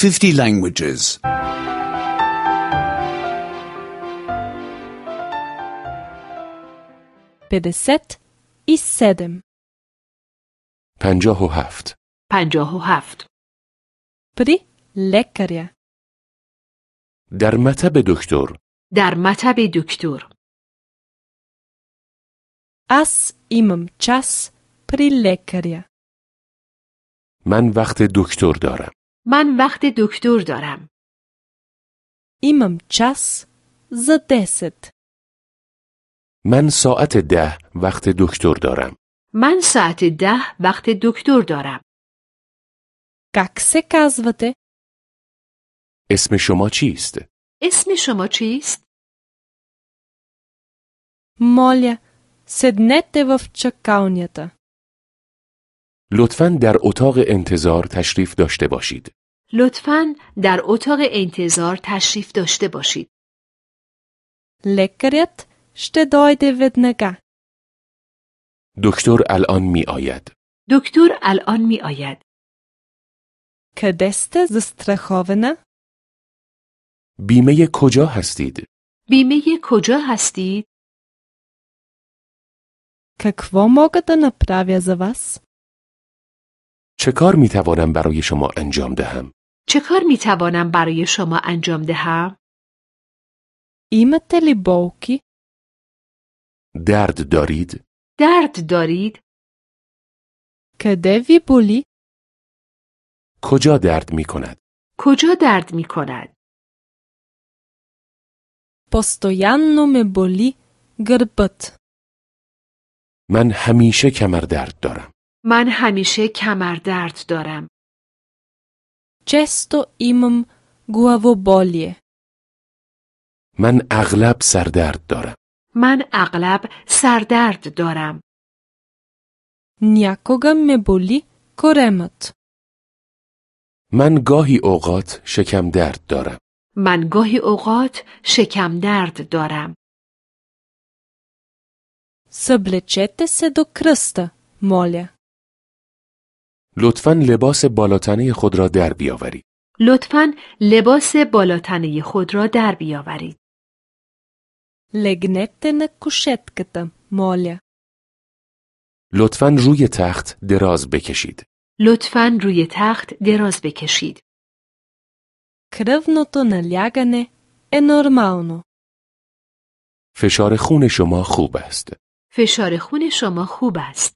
50 languages. 57 57 57 Pri лекаря. در مطب دکتر. در مطب دکتر. Аз имам час при лекаря. من وقت دکتر دارم. من وقت دکتر دارم. Имам час за 10. من ساعت 10 وقت دکتر دارم. من ساعت 10 وقت دکتر دارم. Как се казвате? اسم شما چیست؟ اسم شما چیست؟ Моля, седнете в чакалнята. لطفاً در اتاق انتظار تشریف داشته باشید. لطفاً در اتاق انتظار تشریف داشته باشید. Лекарят ще дойде веднага. دکتر الان می آید. دکتر الان می آید. Къде сте застрахована? بیمه کجا هستید؟ بیمه کجا هستید؟ Какво мога да направя за вас? چه کار می توانم برای شما انجام دهم؟ چه کار می توانم برای شما انجام دهم؟ Имате ли болки? درد دارید؟ درد دارید؟ Къде ви боли? کجا درد می کند؟ کجا درد می کند؟ Постоянно ме боли гърбът. من همیشه کمر درد دارم. من همیشه کمر درد دارم. Често имам главоболие. من اغلب سردرد دارم. من اغلب سردرد دارم. Някога ме боли коремът. من گاهی اوقات شکم درد دارم. من گاهی اوقات شکم درد دارم. Съблечете се до кръста, моля. لطفاً لباس بالاتنه خود را در بیاورید. لطفاً لباس بالاتنه خود را در بیاورید. Легнете на кушетката, моля. لطفاً روی تخت دراز بکشید. لطفاً روی تخت دراز بکشید. Кръвното налягане е нормално. فشار خون شما خوب است. فشار خون شما خوب است.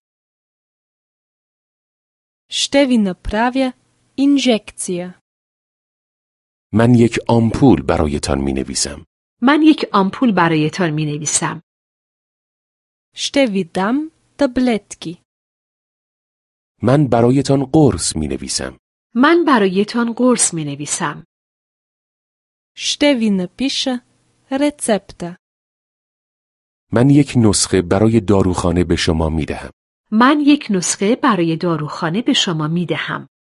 Ще ви направя инжекция. من یک آمپول برایتان می نویسم. من یک آمپول برایتان می نویسم. Ще ви дам таблетки. من برایتان قرص می نویسم. من برایتان قرص می نویسم. Ще ви напиша рецепта. من یک نسخه برای داروخانه به شما می دهم. من یک نسخه برای داروخانه به شما می دهم.